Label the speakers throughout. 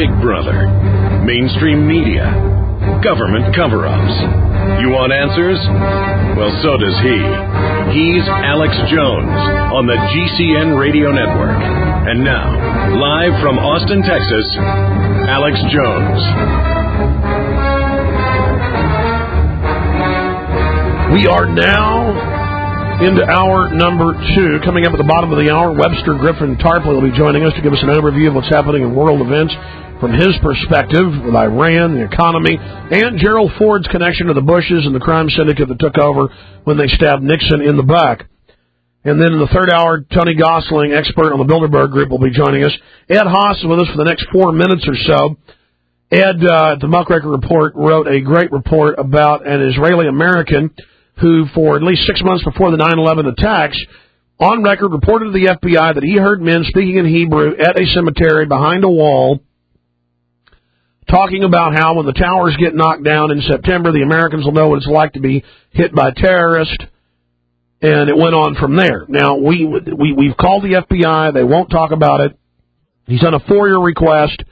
Speaker 1: Big Brother, mainstream media, government cover-ups. You want answers? Well, so does he. He's Alex Jones on the GCN Radio Network. And now, live from Austin, Texas, Alex Jones.
Speaker 2: We are now into hour number 2. Coming up at the bottom of the hour, Webster Griffin Tarpley will be joining us to give us an overview of what's happening in world events from his perspective with Iran, the economy, and Gerald Ford's connection to the Bushes and the crime syndicate that took over when they stabbed Nixon in the back. And then in the third hour, Tony Gosling, expert on the Bilderberg Group, will be joining us. Ed Haas is with us for the next 4 minutes or so. Ed, at the Muckraker Report, wrote a great report about an Israeli-American who, for at least 6 months before the 9/11 attacks, on record reported to the FBI that he heard men speaking in Hebrew at a cemetery behind a wall, talking about how when the towers get knocked down in September, the Americans will know what it's like to be hit by terrorists, and it went on from there. Now, we've called the FBI. They won't talk about it. He's done a FOIA request,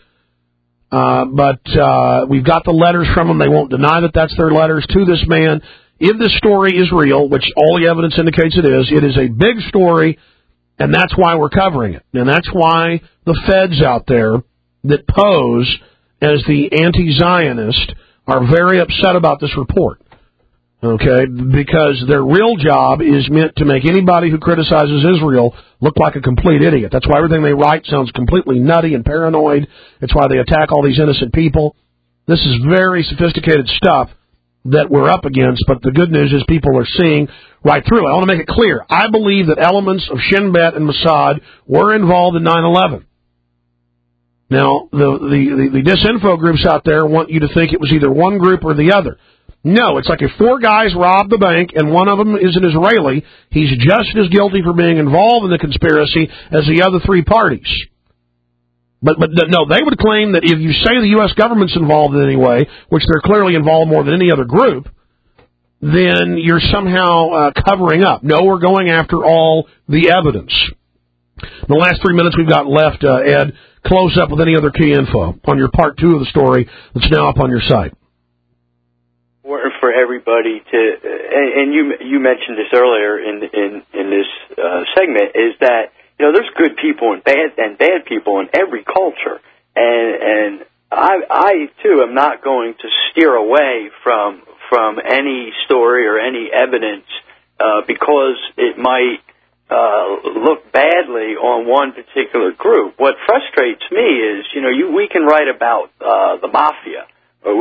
Speaker 2: but we've got the letters from them. They won't deny that that's their letters to this man. If this story is real, which all the evidence indicates it is a big story, and that's why we're covering it. And that's why the feds out there that pose as the anti-Zionist are very upset about this report, okay? Because their real job is meant to make anybody who criticizes Israel look like a complete idiot. That's why everything they write sounds completely nutty and paranoid. It's why they attack all these innocent people. This is very sophisticated stuff that we're up against, but the good news is people are seeing right through it. I want to make it clear. I believe that elements of Shin Bet and Mossad were involved in 9/11. Now, the disinfo groups out there want you to think it was either one group or the other. No, it's like if 4 guys robbed the bank and one of them is an Israeli, he's just as guilty for being involved in the conspiracy as the other 3 parties. But no, they would claim that if you say the U.S. government's involved in any way, which they're clearly involved more than any other group, then you're somehow covering up. No, we're going after all the evidence. In the last 3 minutes we've got left, Ed, close up with any other key info on your part 2 of the story that's now up on your site.
Speaker 3: For everybody to, and you mentioned this earlier in this segment, is that there's good people and bad people in every culture, and I too am not going to steer away from any story or any evidence because it might look badly on one particular group. What frustrates me is we can write about the mafia, or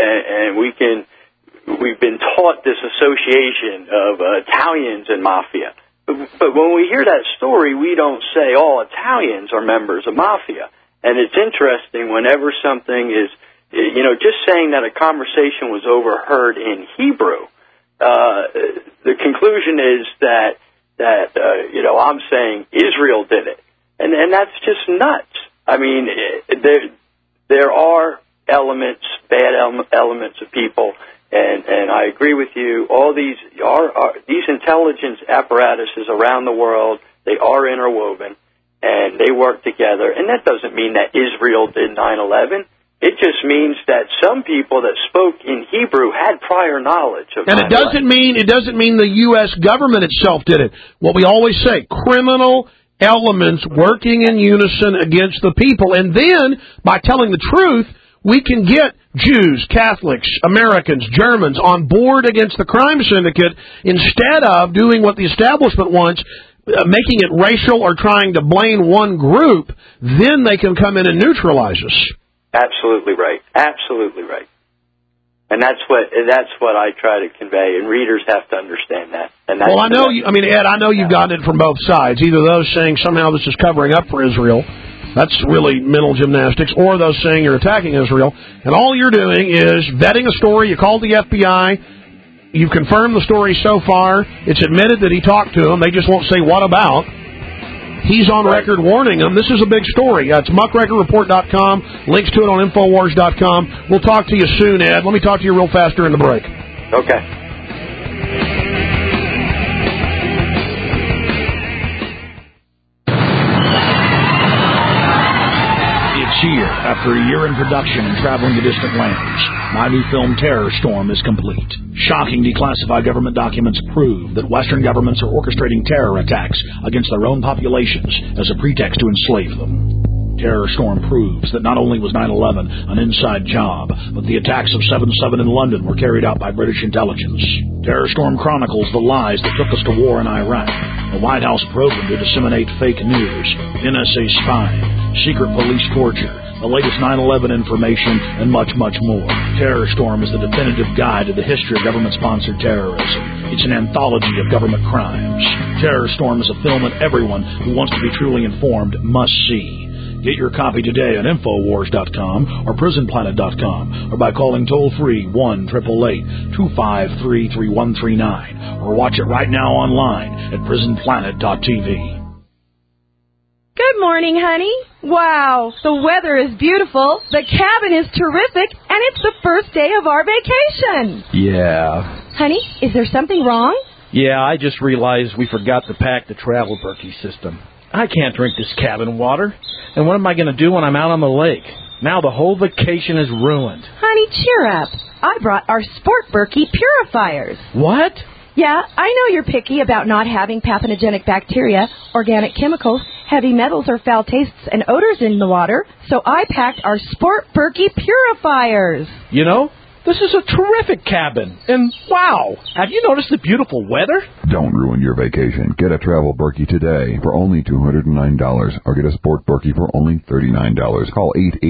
Speaker 3: we've been taught this association of Italians and mafia. But when we hear that story, we don't say all Italians are members of mafia. And it's interesting whenever something is, just saying that a conversation was overheard in Hebrew, the conclusion is that I'm saying Israel did it. And that's just nuts. I mean, there are elements, bad elements of people. And I agree with you. All these intelligence apparatuses around the world, they are interwoven, and they work together. And that doesn't mean that Israel did 9/11. It just means that some people that spoke in Hebrew had prior knowledge of 9/11.
Speaker 2: And it doesn't mean the U.S. government itself did it. What we always say, criminal elements working in unison against the people. And then, by telling the truth, we can get Jews, Catholics, Americans, Germans on board against the crime syndicate instead of doing what the establishment wants, making it racial or trying to blame one group. Then they can come in and neutralize us.
Speaker 3: Absolutely right. Absolutely right. And that's what I try to convey, and readers have to understand that. And that's
Speaker 2: Ed, I know you've gotten it from both sides. Either those saying somehow this is covering up for Israel. That's really mental gymnastics. Or those saying you're attacking Israel. And all you're doing is vetting a story. You called the FBI. You've confirmed the story so far. It's admitted that he talked to them. They just won't say what about. He's on record warning them. This is a big story. It's muckrakerreport.com. Links to it on Infowars.com. We'll talk to you soon, Ed. Let me talk to you real fast during the break.
Speaker 3: Okay.
Speaker 4: year, after a year in production and traveling to distant lands, my new film Terror Storm is complete. Shocking declassified government documents prove that Western governments are orchestrating terror attacks against their own populations as a pretext to enslave them. Terror Storm proves that not only was 9/11 an inside job, but the attacks of 7/7 in London were carried out by British intelligence. Terror Storm chronicles the lies that took us to war in Iraq, the White House program to disseminate fake news, NSA spying, secret police torture, the latest 9/11 information, and much, much more. Terror Storm is the definitive guide to the history of government-sponsored terrorism. It's an anthology of government crimes. Terror Storm is a film that everyone who wants to be truly informed must see. Get your copy today at Infowars.com or PrisonPlanet.com or by calling toll-free 1-888-253-3139 or watch it right now online at PrisonPlanet.tv.
Speaker 5: Good morning, honey. Wow, the weather is beautiful, the cabin is terrific, and it's the first day of our vacation.
Speaker 6: Yeah.
Speaker 5: Honey, is there something wrong?
Speaker 6: Yeah, I just realized we forgot to pack the travel Berkey system. I can't drink this cabin water. And what am I going to do when I'm out on the lake? Now the whole vacation is ruined.
Speaker 5: Honey, cheer up. I brought our Sport Berkey purifiers.
Speaker 6: What?
Speaker 5: Yeah, I know you're picky about not having pathogenic bacteria, organic chemicals, heavy metals, or foul tastes and odors in the water, so I packed our Sport Berkey purifiers.
Speaker 6: You know, this is a terrific cabin. And wow, have you noticed the beautiful weather?
Speaker 7: Don't ruin your vacation. Get a travel Berkey today for only $209 or get a Sport Berkey for only $39. Call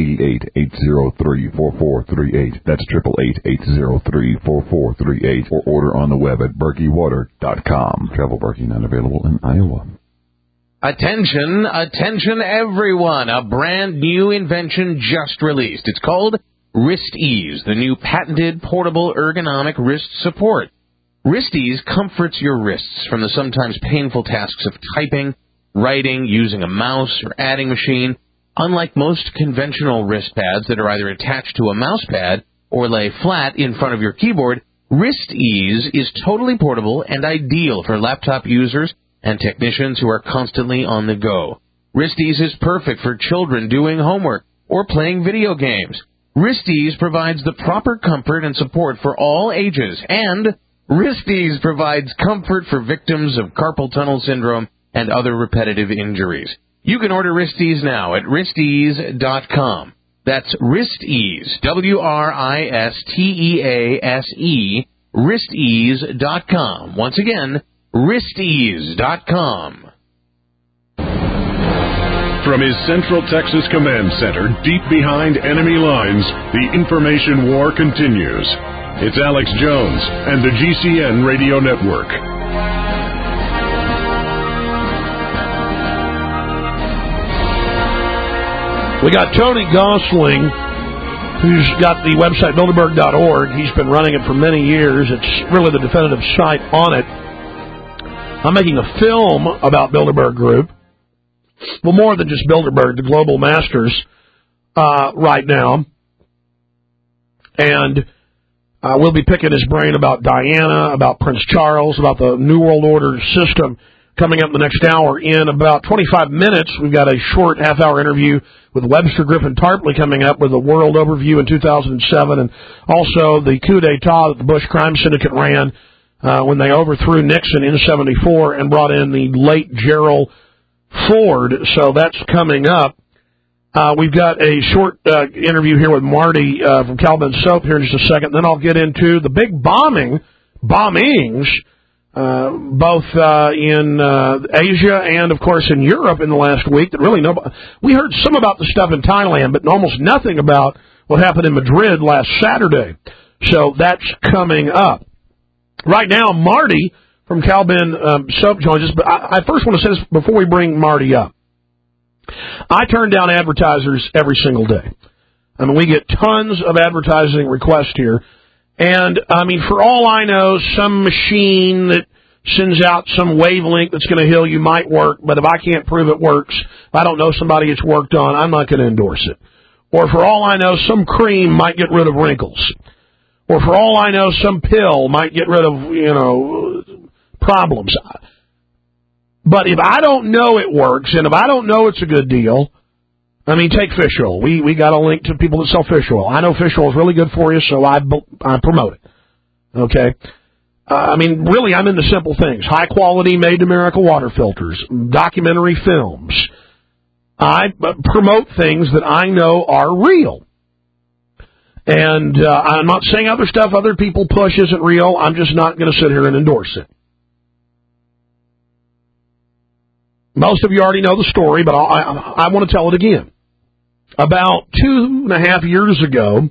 Speaker 7: 888-803-4438. That's 888-803-4438 or order on the web at BerkeyWater.com. Travel Berkey not available in Iowa.
Speaker 8: Attention, attention everyone. A brand new invention just released. It's called WristEase, the new patented portable ergonomic wrist support. WristEase comforts your wrists from the sometimes painful tasks of typing, writing, using a mouse, or adding machine. Unlike most conventional wrist pads that are either attached to a mouse pad or lay flat in front of your keyboard, WristEase is totally portable and ideal for laptop users and technicians who are constantly on the go. WristEase is perfect for children doing homework or playing video games. WristEase provides the proper comfort and support for all ages, and WristEase provides comfort for victims of carpal tunnel syndrome and other repetitive injuries. You can order WristEase now at wristease.com. That's WristEase, WrIstease, wristease.com. Once again, wristease.com.
Speaker 1: From his Central Texas Command Center, deep behind enemy lines, the information war continues. It's Alex Jones and the GCN Radio Network.
Speaker 2: We got Tony Gosling, who's got the website Bilderberg.org. He's been running it for many years. It's really the definitive site on it. I'm making a film about Bilderberg Group. Well, more than just Bilderberg, the global masters, right now. And we'll be picking his brain about Diana, about Prince Charles, about the New World Order system coming up in the next hour. In about 25 minutes, we've got a short half-hour interview with Webster Griffin Tarpley coming up with a world overview in 2007, and also the coup d'etat that the Bush crime syndicate ran when they overthrew Nixon in '74 and brought in the late Gerald Ford. So that's coming up. We've got a short interview here with Marty from Calvin Soap here in just a second. Then I'll get into the big bombings, both in Asia and, of course, in Europe in the last week. That really we heard some about the stuff in Thailand, but almost nothing about what happened in Madrid last Saturday. So that's coming up. Right now, Marty from Calvin Soap joins us, but I first want to say this before we bring Marty up. I turn down advertisers every single day. I mean, we get tons of advertising requests here. And, I mean, for all I know, some machine that sends out some wavelength that's going to heal you might work, but if I can't prove it works, if I don't know somebody it's worked on, I'm not going to endorse it. Or for all I know, some cream might get rid of wrinkles. Or for all I know, some pill might get rid of, problems. But if I don't know it works, and if I don't know it's a good deal, I mean, take fish oil. We got a link to people that sell fish oil. I know fish oil is really good for you, so I promote it. Okay? I mean, really, I'm into simple things. High quality, made in America water filters, documentary films. I promote things that I know are real. And I'm not saying other stuff other people push isn't real. I'm just not going to sit here and endorse it. Most of you already know the story, but I want to tell it again. About 2.5 years ago,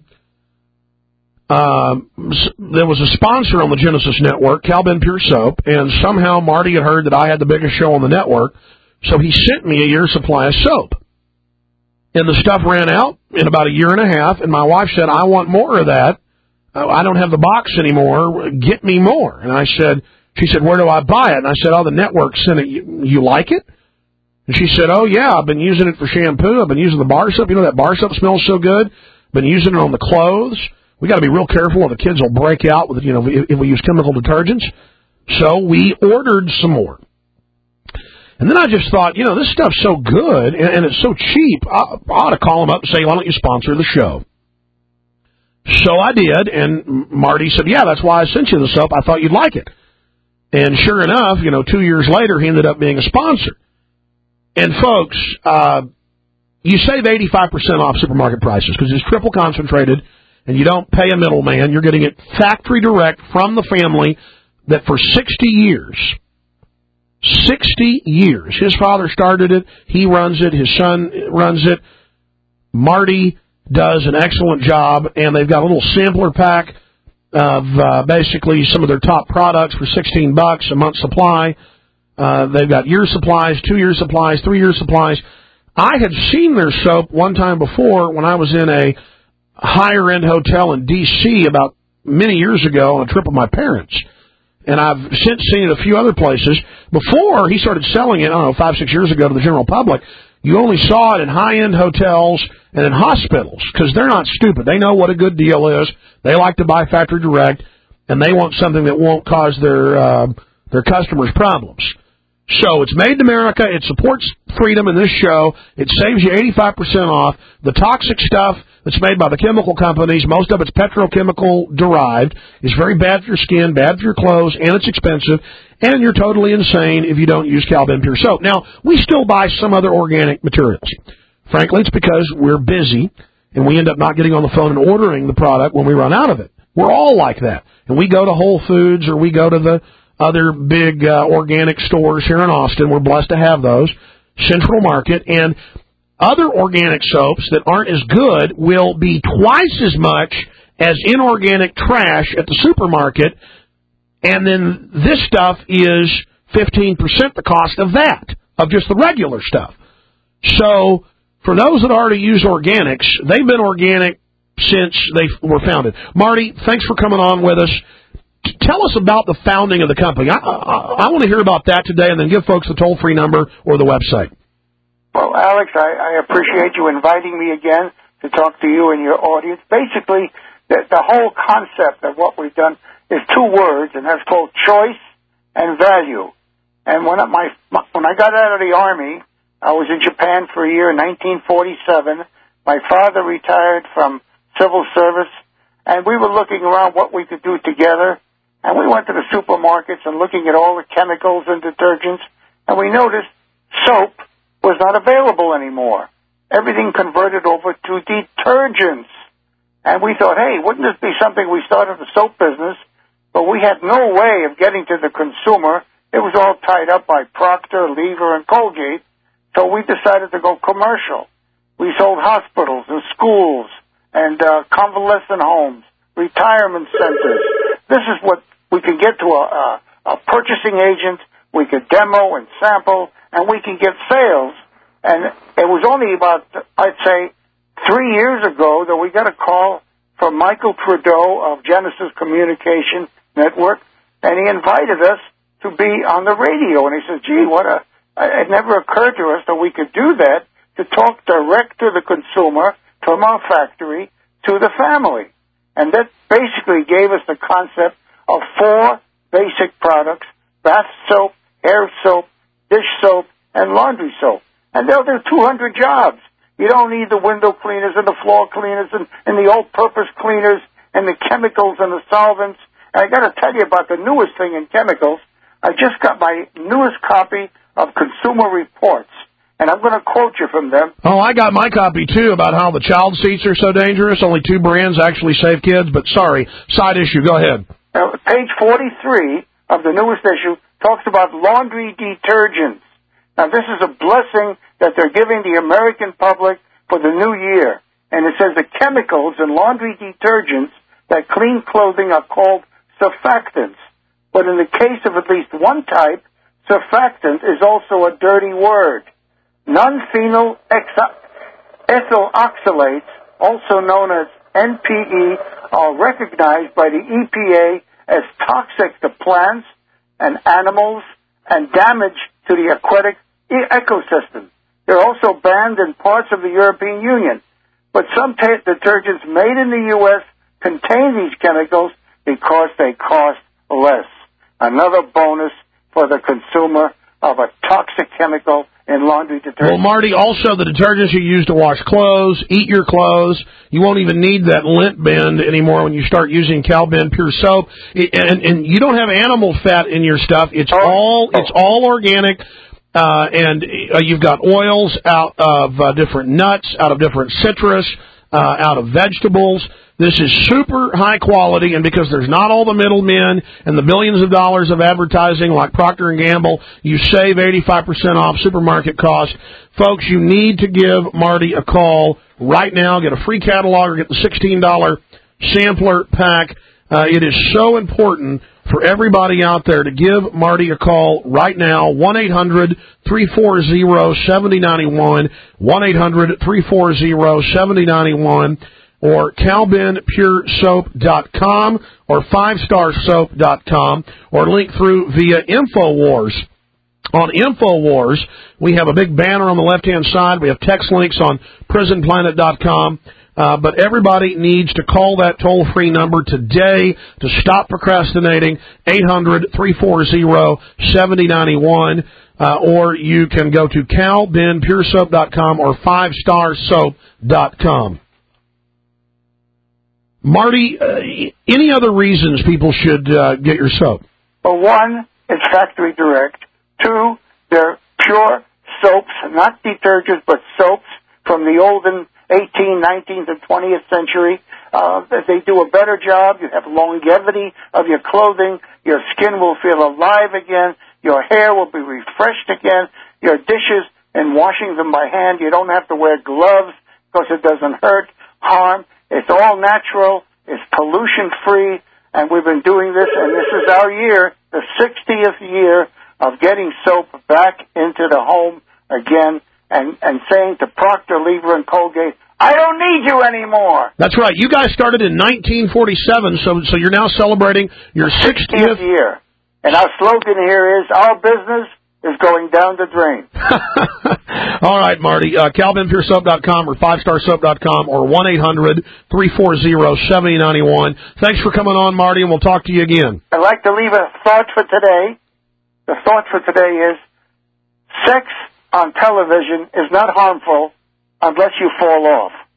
Speaker 2: there was a sponsor on the Genesis Network, Cal-Ben Pure Soap, and somehow Marty had heard that I had the biggest show on the network, so he sent me a year's supply of soap. And the stuff ran out in about 1.5 years, and my wife said, I want more of that. I don't have the box anymore. Get me more. And she said, where do I buy it? And I said, the network sent it. You like it? And she said, yeah, I've been using it for shampoo. I've been using the bar soap. You know, that bar soap smells so good. Been using it on the clothes. We got to be real careful or the kids will break out with, if we use chemical detergents. So we ordered some more. And then I just thought, this stuff's so good and it's so cheap. I ought to call them up and say, why don't you sponsor the show? So I did, and Marty said, yeah, that's why I sent you the soap. I thought you'd like it. And sure enough, 2 years later, he ended up being a sponsor. And folks, you save 85% off supermarket prices because it's triple concentrated and you don't pay a middleman. You're getting it factory direct from the family that for 60 years, his father started it, he runs it, his son runs it. Marty does an excellent job, and they've got a little sampler pack of basically some of their top products for $16 a month supply. They've got year supplies, 2 year supplies, 3 year supplies. I had seen their soap one time before when I was in a higher-end hotel in D.C. about many years ago on a trip with my parents. And I've since seen it a few other places. Before he started selling it, 5, 6 years ago to the general public, you only saw it in high-end hotels and in hospitals because they're not stupid. They know what a good deal is. They like to buy factory direct, and they want something that won't cause their customers problems. So it's made in America. It supports freedom in this show. It saves you 85% off. The toxic stuff that's made by the chemical companies, most of it's petrochemical derived, is very bad for your skin, bad for your clothes, and it's expensive. And you're totally insane if you don't use Cal-Ben Pure Soap. Now, we still buy some other organic materials. Frankly, it's because we're busy, and we end up not getting on the phone and ordering the product when we run out of it. We're all like that. And we go to Whole Foods or we go to the other big organic stores here in Austin. We're blessed to have those. Central Market. And other organic soaps that aren't as good will be twice as much as inorganic trash at the supermarket. And then this stuff is 15% the cost of that, of just the regular stuff. So for those that already use organics, they've been organic since they were founded. Marty, thanks for coming on with us. Tell us about the founding of the company. I want to hear about that today, and then give folks the toll-free number or the website.
Speaker 9: Well, Alex, I appreciate you inviting me again to talk to you and your audience. Basically, the whole concept of what we've done is 2 words, and that's called choice and value. And when I got out of the Army, I was in Japan for a year in 1947. My father retired from civil service, and we were looking around what we could do together. And we went to the supermarkets and looking at all the chemicals and detergents, and we noticed soap was not available anymore. Everything converted over to detergents. And we thought, hey, wouldn't this be something? We started the soap business, but we had no way of getting to the consumer. It was all tied up by Procter, Lever, and Colgate, so we decided to go commercial. We sold hospitals and schools and convalescent homes, retirement centers. This is what we can get to a purchasing agent, we could demo and sample, and we can get sales. And it was only about, I'd say, 3 years ago that we got a call from Michael Trudeau of Genesis Communication Network, and he invited us to be on the radio. And he said, gee, it never occurred to us that we could do that, to talk direct to the consumer from our factory to the family. And that basically gave us the concept of 4 basic products: bath soap, hair soap, dish soap, and laundry soap. And they'll do 200 jobs. You don't need the window cleaners and the floor cleaners and the all-purpose cleaners and the chemicals and the solvents. And I got to tell you about the newest thing in chemicals. I just got my newest copy of Consumer Reports, and I'm going to quote you from them.
Speaker 2: Oh, I got my copy, too, about how the child seats are so dangerous. Only 2 brands actually save kids, but sorry, side issue. Go ahead.
Speaker 9: Page 43 of the newest issue talks about laundry detergents. Now, this is a blessing that they're giving the American public for the new year. And it says the chemicals in laundry detergents that clean clothing are called surfactants. But in the case of at least one type, surfactant is also a dirty word. Non-phenyl ethyl oxalates, also known as NPE, are recognized by the EPA as toxic to plants and animals and damage to the aquatic ecosystem. They're also banned in parts of the European Union. But some detergents made in the U.S. contain these chemicals because they cost less. Another bonus for the consumer of a toxic chemical in laundry detergent.
Speaker 2: Well, Marty, also the detergents you use to wash clothes, eat your clothes, you won't even need that lint bin anymore when you start using Cal-Ben Pure Soap. And you don't have animal fat in your stuff. It's all organic. And you've got oils out of different nuts, out of different citrus, out of vegetables. This is super high quality, and because there's not all the middlemen and the billions of dollars of advertising like Procter & Gamble, you save 85% off supermarket cost. Folks, you need to give Marty a call right now. Get a free catalog or get the $16 sampler pack. It is so important for everybody out there to give Marty a call right now, 1-800-340-7091, 1-800-340-7091, or CalbenPureSoap.com or 5starsoap.com, or link through via InfoWars. On InfoWars, we have a big banner on the left-hand side. We have text links on PrisonPlanet.com. But everybody needs to call that toll-free number today to stop procrastinating, 800-340-7091, or you can go to CalbenPureSoap.com or 5starsoap.com. Marty, any other reasons people should get your soap?
Speaker 9: Well, one, it's factory direct. Two, they're pure soaps, not detergents, but soaps from the olden 18th, 19th, and 20th century. They do a better job. You have longevity of your clothing. Your skin will feel alive again. Your hair will be refreshed again. Your dishes and washing them by hand, you don't have to wear gloves because it doesn't hurt, harm. It's all natural. It's pollution-free, and we've been doing this, and this is our year, the 60th year of getting soap back into the home again, and saying to Procter, Lever, and Colgate, I don't need you anymore.
Speaker 2: That's right. You guys started in 1947, so you're now celebrating your 60th
Speaker 9: year. And our slogan here is, our business is going down the drain.
Speaker 2: All right, Marty. CalbenPureSoap.com or 5starsoap.com or 1-800-340-7091. Thanks for coming on, Marty, and we'll talk to you again.
Speaker 9: I'd like to leave a thought for today. The thought for today is, sex on television is not harmful unless you fall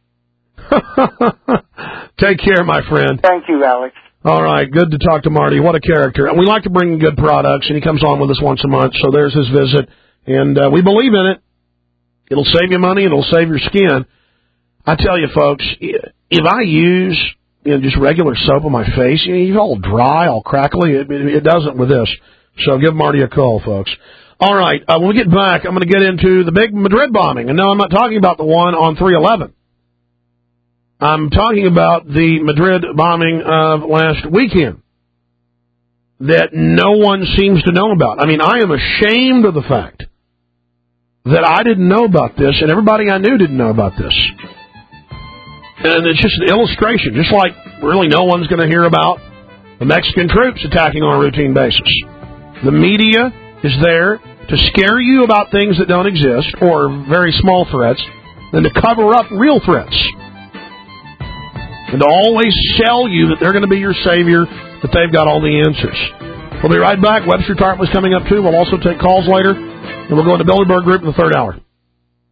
Speaker 9: off.
Speaker 2: Take care, my friend.
Speaker 9: Thank you, Alex.
Speaker 2: All right, good to talk to Marty. What a character. And we like to bring good products, and he comes on with us once a month, so there's his visit. And we believe in it. It'll save you money, and it'll save your skin. I tell you, folks, if I use just regular soap on my face, you're all dry, all crackly. It doesn't with this. So give Marty a call, folks. All right, when we get back, I'm going to get into the big Madrid bombing. And no, I'm not talking about the one on 3/11. I'm talking about the Madrid bombing of last weekend that no one seems to know about. I mean, I am ashamed of the fact that I didn't know about this, and everybody I knew didn't know about this. And it's just an illustration, just like really no one's going to hear about the Mexican troops attacking on a routine basis. The media is there to scare you about things that don't exist, or very small threats, than to cover up real threats. And to always sell you that they're going to be your savior, that they've got all the answers. We'll be right back. Webster Tarp was coming up, too. We'll also take calls later. And we'll go into Bilderberg Group in the third hour.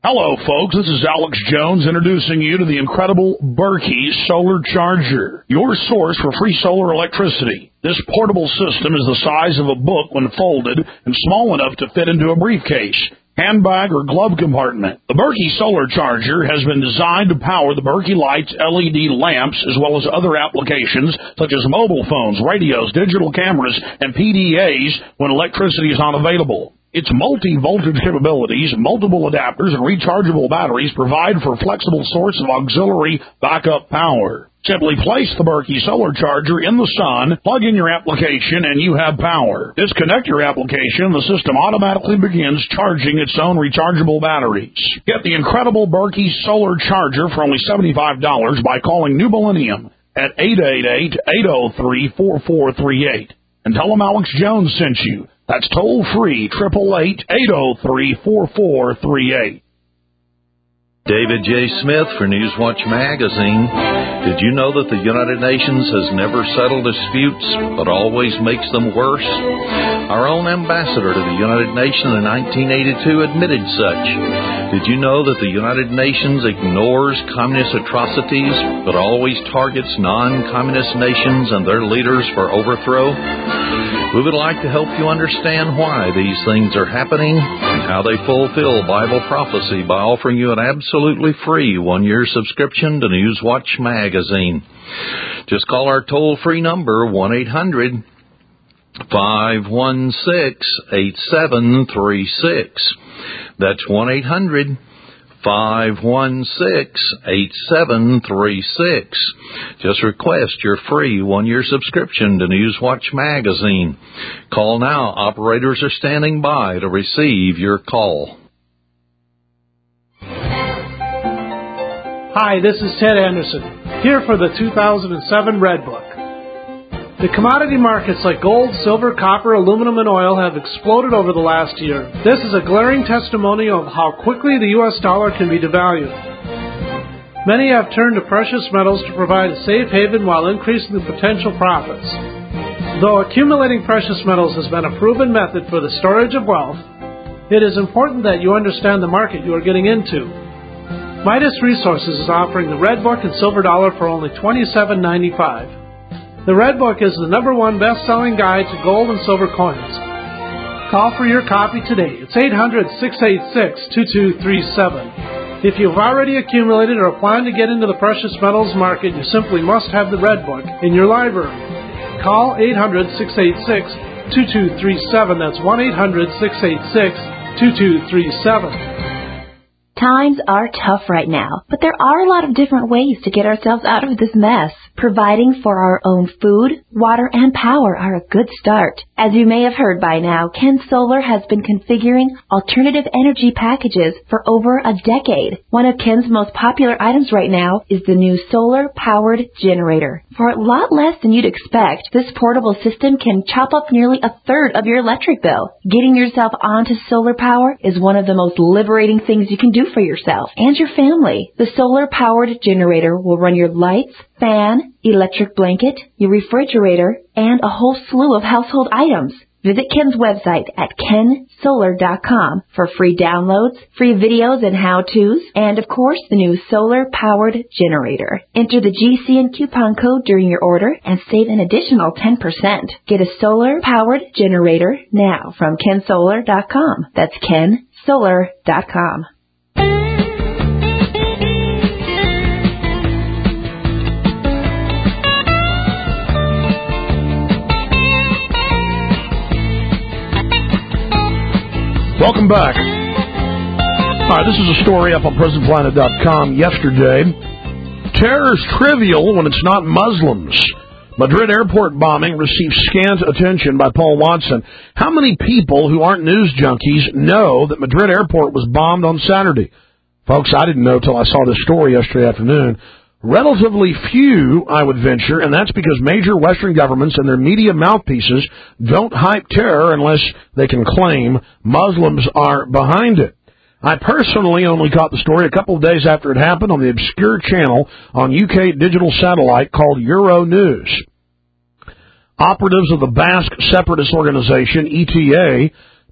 Speaker 2: Hello, folks. This is Alex Jones introducing you to the incredible Berkey Solar Charger, your source for free solar electricity. This portable system is the size of a book when folded and small enough to fit into a briefcase, handbag, or glove compartment. The Berkey Solar Charger has been designed to power the Berkey Lights LED lamps as well as other applications such as mobile phones, radios, digital cameras, and PDAs when electricity is unavailable. Its multi-voltage capabilities, multiple adapters, and rechargeable batteries provide for a flexible source of auxiliary backup power. Simply place the Berkey Solar Charger in the sun, plug in your application, and you have power. Disconnect your application, the system automatically begins charging its own rechargeable batteries. Get the incredible Berkey Solar Charger for only $75 by calling New Millennium at 888-803-4438. And tell them Alex Jones sent you. That's toll-free, 888-803-4438.
Speaker 10: David J. Smith for Newswatch Magazine. Did you know that the United Nations has never settled disputes, but always makes them worse? Our own ambassador to the United Nations in 1982 admitted such. Did you know that the United Nations ignores communist atrocities, but always targets non-communist nations and their leaders for overthrow? We would like to help you understand why these things are happening and how they fulfill Bible prophecy by offering you an absolutely free one-year subscription to Newswatch Magazine. Just call our toll-free number, 1-800-516-8736. That's 1-800-516-8736. Just request your free one-year subscription to Newswatch Magazine. Call now. Operators are standing by to receive your call.
Speaker 11: Hi, this is Ted Anderson, here for the 2007 Red Book. The commodity markets like gold, silver, copper, aluminum, and oil have exploded over the last year. This is a glaring testimony of how quickly the U.S. dollar can be devalued. Many have turned to precious metals to provide a safe haven while increasing the potential profits. Though accumulating precious metals has been a proven method for the storage of wealth, it is important that you understand the market you are getting into. Midas Resources is offering the Red Book and Silver Dollar for only $27.95. The Red Book is the #1 best-selling guide to gold and silver coins. Call for your copy today. It's 800-686-2237. If you've already accumulated or plan to get into the precious metals market, you simply must have the Red Book in your library. Call 800-686-2237. That's 1-800-686-2237.
Speaker 12: Times are tough right now, but there are a lot of different ways to get ourselves out of this mess. Providing for our own food, water, and power are a good start. As you may have heard by now, Ken Solar has been configuring alternative energy packages for over a decade. One of Ken's most popular items right now is the new solar-powered generator. For a lot less than you'd expect, this portable system can chop up nearly a third of your electric bill. Getting yourself onto solar power is one of the most liberating things you can do for yourself and your family. The solar-powered generator will run your lights, fan, electric blanket, your refrigerator, and a whole slew of household items. Visit Ken's website at kensolar.com for free downloads, free videos and how-tos, and of course the new solar-powered generator. Enter the GCN coupon code during your order and save an additional 10%. Get a solar-powered generator now from kensolar.com. That's kensolar.com.
Speaker 2: Welcome back. All right, this is a story up on PrisonPlanet.com yesterday. Terror's trivial when it's not Muslims. Madrid airport bombing received scant attention by Paul Watson. How many people who aren't news junkies know that Madrid airport was bombed on Saturday? Folks, I didn't know till I saw this story yesterday afternoon. Relatively few, I would venture, and that's because major Western governments and their media mouthpieces don't hype terror unless they can claim Muslims are behind it. I personally only caught the story a couple of days after it happened on the obscure channel on UK digital satellite called Euronews. Operatives of the Basque separatist organization, ETA,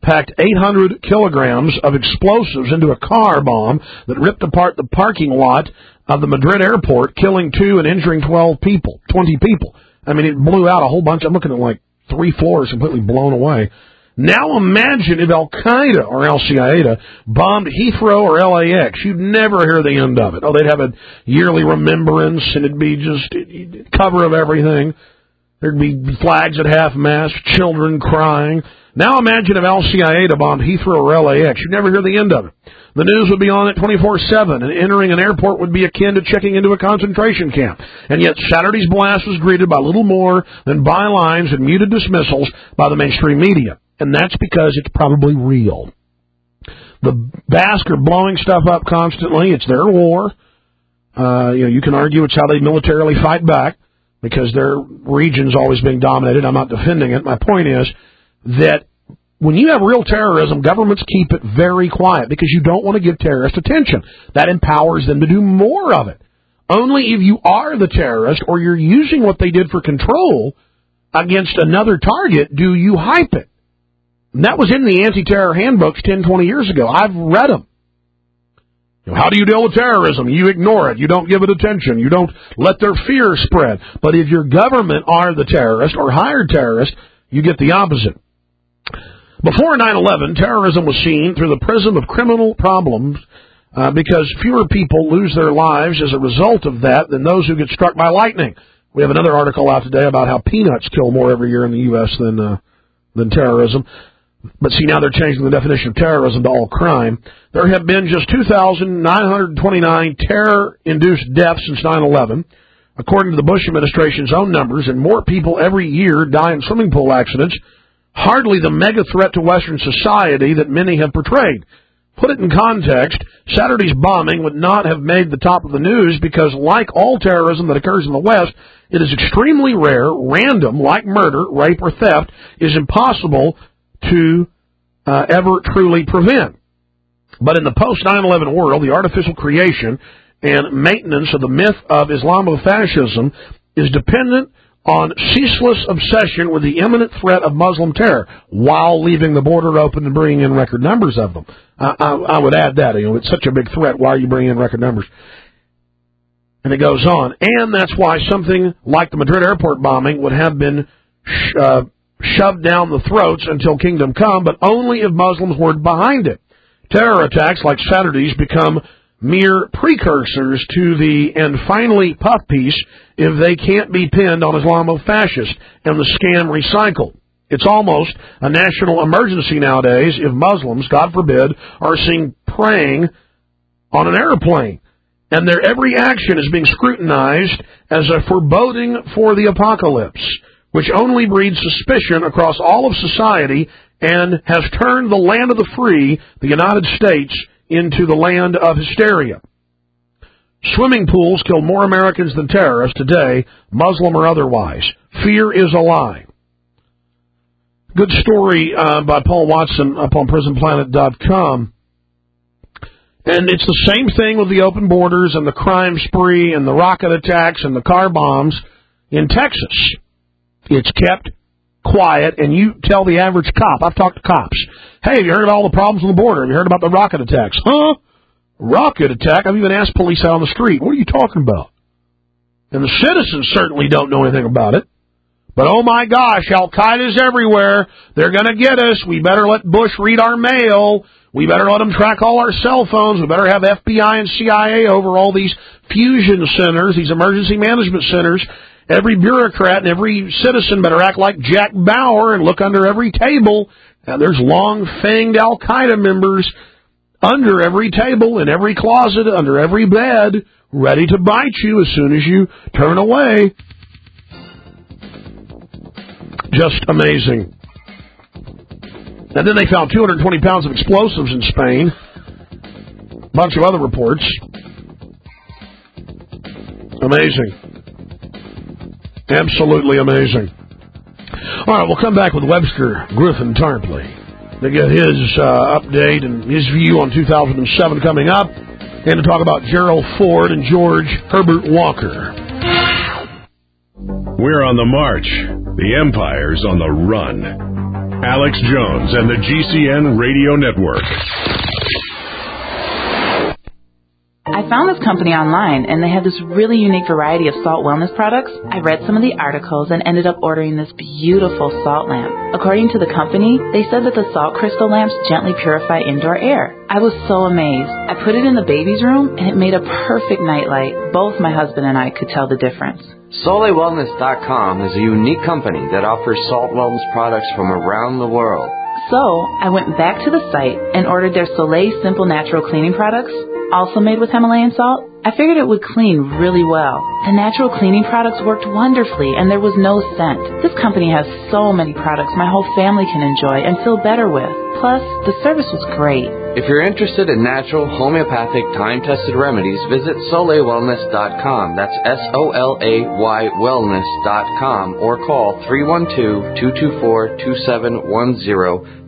Speaker 2: packed 800 kilograms of explosives into a car bomb that ripped apart the parking lot of the Madrid airport, killing 2 and injuring 20 people. I mean, it blew out a whole bunch. I'm looking at like 3 floors completely blown away. Now imagine if Al-Qaeda or Al-Qaeda bombed Heathrow or LAX. You'd never hear the end of it. Oh, they'd have a yearly remembrance, and it'd be just cover of everything. There'd be flags at half-mast, children crying. Now imagine if Al-Qaeda bombed Heathrow or LAX. You'd never hear the end of it. The news would be on it 24/7, and entering an airport would be akin to checking into a concentration camp. And yet Saturday's blast was greeted by little more than bylines and muted dismissals by the mainstream media. And that's because it's probably real. The Basque are blowing stuff up constantly. It's their war. You can argue it's how they militarily fight back because their region's always being dominated. I'm not defending it. My point is that when you have real terrorism, governments keep it very quiet because you don't want to give terrorists attention. That empowers them to do more of it. Only if you are the terrorist or you're using what they did for control against another target do you hype it. And that was in the anti-terror handbooks 10, 20 years ago. I've read them. How do you deal with terrorism? You ignore it. You don't give it attention. You don't let their fear spread. But if your government are the terrorist or hired terrorist, you get the opposite. Before 9/11, terrorism was seen through the prism of criminal problems because fewer people lose their lives as a result of that than those who get struck by lightning. We have another article out today about how peanuts kill more every year in the U.S. than terrorism. But see, now they're changing the definition of terrorism to all crime. There have been just 2,929 terror-induced deaths since 9/11, according to the Bush administration's own numbers, and more people every year die in swimming pool accidents. Hardly the mega threat to Western society that many have portrayed. Put it in context, Saturday's bombing would not have made the top of the news because, like all terrorism that occurs in the West, it is extremely rare, random, like murder, rape, or theft, is impossible to ever truly prevent. But in the post-9/11 world, the artificial creation and maintenance of the myth of Islamofascism is dependent on ceaseless obsession with the imminent threat of Muslim terror while leaving the border open and bringing in record numbers of them. I would add that. It's such a big threat. Why are you bringing in record numbers? And it goes on. And that's why something like the Madrid airport bombing would have been shoved down the throats until kingdom come, but only if Muslims were behind it. Terror attacks like Saturday's become mere precursors to the and finally puff piece if they can't be pinned on Islamofascist and the scam recycled. It's almost a national emergency nowadays if Muslims, God forbid, are seen praying on an airplane. And their every action is being scrutinized as a foreboding for the apocalypse, which only breeds suspicion across all of society and has turned the land of the free, the United States, into the land of hysteria. Swimming pools kill more Americans than terrorists today, Muslim or otherwise. Fear is a lie. Good story by Paul Watson up on PrisonPlanet.com. And it's the same thing with the open borders and the crime spree and the rocket attacks and the car bombs in Texas. It's kept quiet, and you tell the average cop, I've talked to cops, hey, have you heard about all the problems on the border? Have you heard about the rocket attacks? Huh? Rocket attack? I've even asked police out on the street. What are you talking about? And the citizens certainly don't know anything about it. But, oh, my gosh, Al-Qaeda's everywhere. They're going to get us. We better let Bush read our mail. We better let them track all our cell phones. We better have FBI and CIA over all these fusion centers, these emergency management centers. Every bureaucrat and every citizen better act like Jack Bauer and look under every table. Now, there's long-fanged Al-Qaeda members under every table, in every closet, under every bed, ready to bite you as soon as you turn away. Just amazing. And then they found 220 pounds of explosives in Spain. A bunch of other reports. Amazing. Absolutely amazing. All right, we'll come back with Webster Griffin Tarpley to get his update and his view on 2007 coming up, and to talk about Gerald Ford and George Herbert Walker.
Speaker 1: We're on the march. The Empire's on the run. Alex Jones and the GCN Radio Network.
Speaker 13: I found this company online, and they have this really unique variety of salt wellness products. I read some of the articles and ended up ordering this beautiful salt lamp. According to the company, they said that the salt crystal lamps gently purify indoor air. I was so amazed. I put it in the baby's room, and it made a perfect nightlight. Both my husband and I could tell the difference.
Speaker 14: SoleilWellness.com is a unique company that offers salt wellness products from around the world.
Speaker 13: So, I went back to the site and ordered their Soleil Simple Natural Cleaning products, also made with Himalayan salt. I figured it would clean really well. The natural cleaning products worked wonderfully, and there was no scent. This company has so many products my whole family can enjoy and feel better with. Plus, the service was great.
Speaker 14: If you're interested in natural, homeopathic, time-tested remedies, visit SoleilWellness.com. That's SOLAY wellness.com, or call 312-224-2710,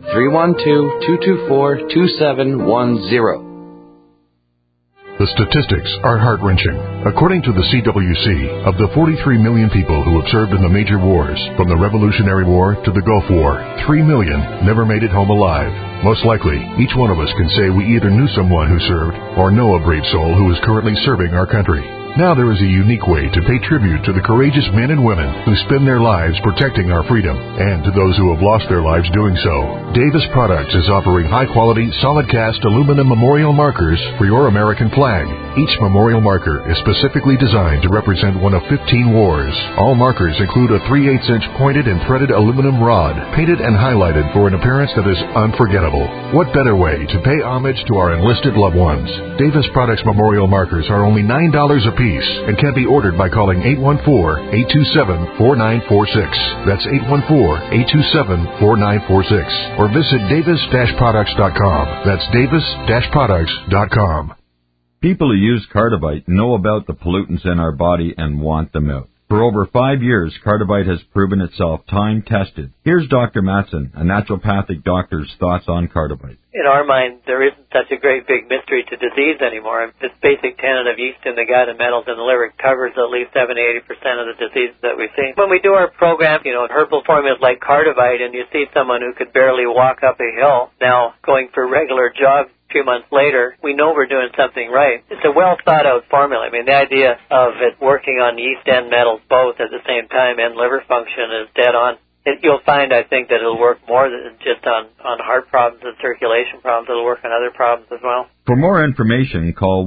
Speaker 14: 312-224-2710.
Speaker 15: The statistics are heart-wrenching. According to the CWC, of the 43 million people who have served in the major wars, from the Revolutionary War to the Gulf War, 3 million never made it home alive. Most likely, each one of us can say we either knew someone who served or know a brave soul who is currently serving our country. Now there is a unique way to pay tribute to the courageous men and women who spend their lives protecting our freedom, and to those who have lost their lives doing so. Davis Products is offering high-quality, solid-cast aluminum memorial markers for your American flag. Each memorial marker is specifically designed to represent one of 15 wars. All markers include a 3/8-inch pointed and threaded aluminum rod, painted and highlighted for an appearance that is unforgettable. What better way to pay homage to our enlisted loved ones? Davis Products memorial markers are only $9 a piece and can be ordered by calling 814-827-4946. That's 814-827-4946. Or visit davis-products.com. That's davis-products.com.
Speaker 16: People who use Cardivite know about the pollutants in our body and want them out. For over 5 years, Cardivite has proven itself time-tested. Here's Dr. Matson, a naturopathic doctor's thoughts on Cardivite.
Speaker 17: In our mind, there isn't such a great big mystery to disease anymore. This basic tenet of yeast in the gut and metals in the liver covers at least 70-80% of the diseases that we see. When we do our program, herbal formulas like Cardivite, and you see someone who could barely walk up a hill now going for regular jogs a few months later, we know we're doing something right. It's a well-thought-out formula. I mean, the idea of it working on yeast and metals both at the same time and liver function is dead on. You'll find, I think, that it'll work more than just on heart problems and circulation problems. It'll work on other problems as well.
Speaker 16: For more information, call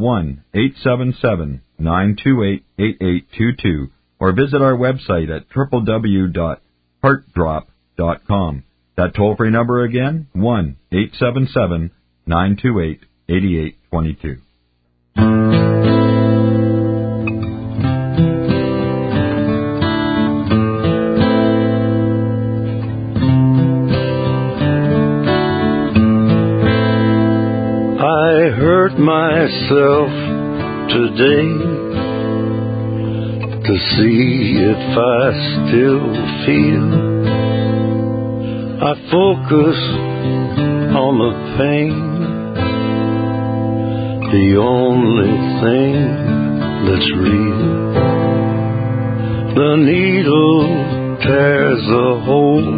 Speaker 16: 1-877-928-8822 or visit our website at www.heartdrop.com. That toll-free number again, 1-877-928-8822.
Speaker 18: I hurt myself today to see if I still feel. I focus on the pain, the only thing that's real. The needle tears a hole,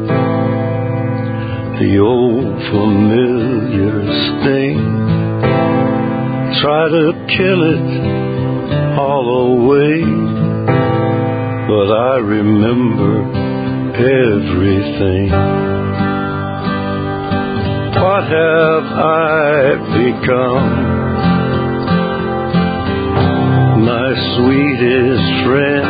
Speaker 18: the old familiar sting. Try to kill it all away, but I remember everything. What have I become? My sweetest friend.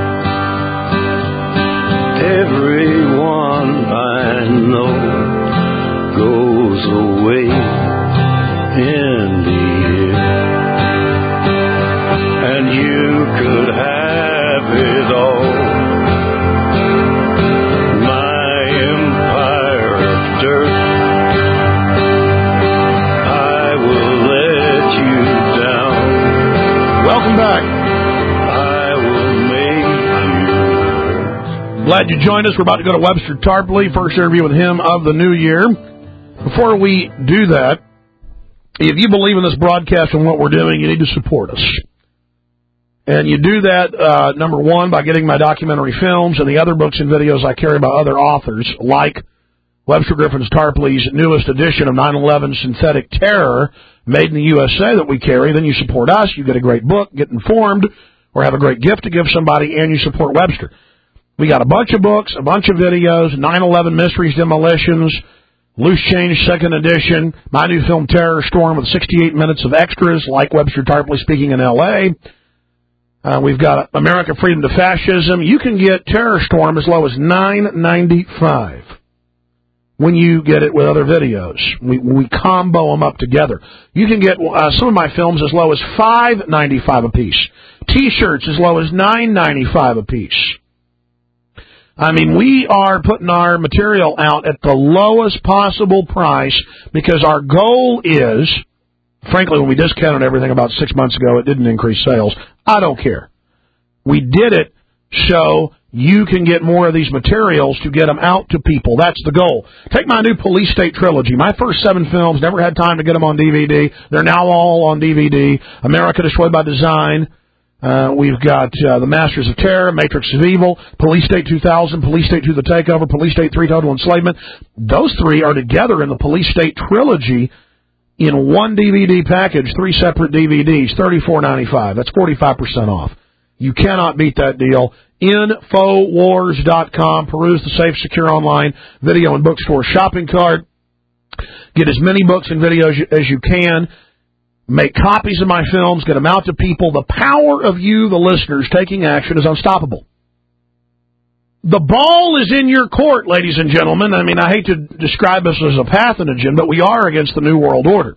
Speaker 18: Everyone I know goes away in the air, and you could have it all. My empire of dirt, I will let you down.
Speaker 2: Welcome back.
Speaker 18: I will make you hurt.
Speaker 2: Glad you joined us. We're about to go to Webster Tarpley, first interview with him of the new year. Before we do that, if you believe in this broadcast and what we're doing, you need to support us. And you do that, number one, by getting my documentary films and the other books and videos I carry by other authors, like Webster Griffin Tarpley's newest edition of 9/11 Synthetic Terror, made in the USA, that we carry. Then you support us, you get a great book, get informed, or have a great gift to give somebody, and you support Webster. We got a bunch of books, a bunch of videos, 9/11 Mysteries, Demolitions, Loose Change 2nd edition, my new film Terror Storm with 68 minutes of extras, like Webster Tarpley speaking in L.A. We've got America Freedom to Fascism. You can get Terror Storm as low as $9.95 when you get it with other videos. We combo them up together. You can get some of my films as low as $5.95 a piece. T-shirts as low as $9.95 a piece. I mean, we are putting our material out at the lowest possible price because our goal is, frankly, when we discounted everything about 6 months ago, it didn't increase sales. I don't care. We did it so you can get more of these materials to get them out to people. That's the goal. Take my new Police State trilogy. My first 7 films, never had time to get them on DVD. They're now all on DVD. America Destroyed by Design. We've got The Masters of Terror, Matrix of Evil, Police State 2000, Police State 2 The Takeover, Police State 3 Total Enslavement. Those 3 are together in the Police State trilogy in one DVD package, 3 separate DVDs, $34.95. That's 45% off. You cannot beat that deal. Infowars.com. Peruse the safe, secure online video and bookstore shopping cart. Get as many books and videos as you can. Make copies of my films, get them out to people. The power of you, the listeners, taking action is unstoppable. The ball is in your court, ladies and gentlemen. I mean, I hate to describe us as a pathogen, but we are against the New World Order.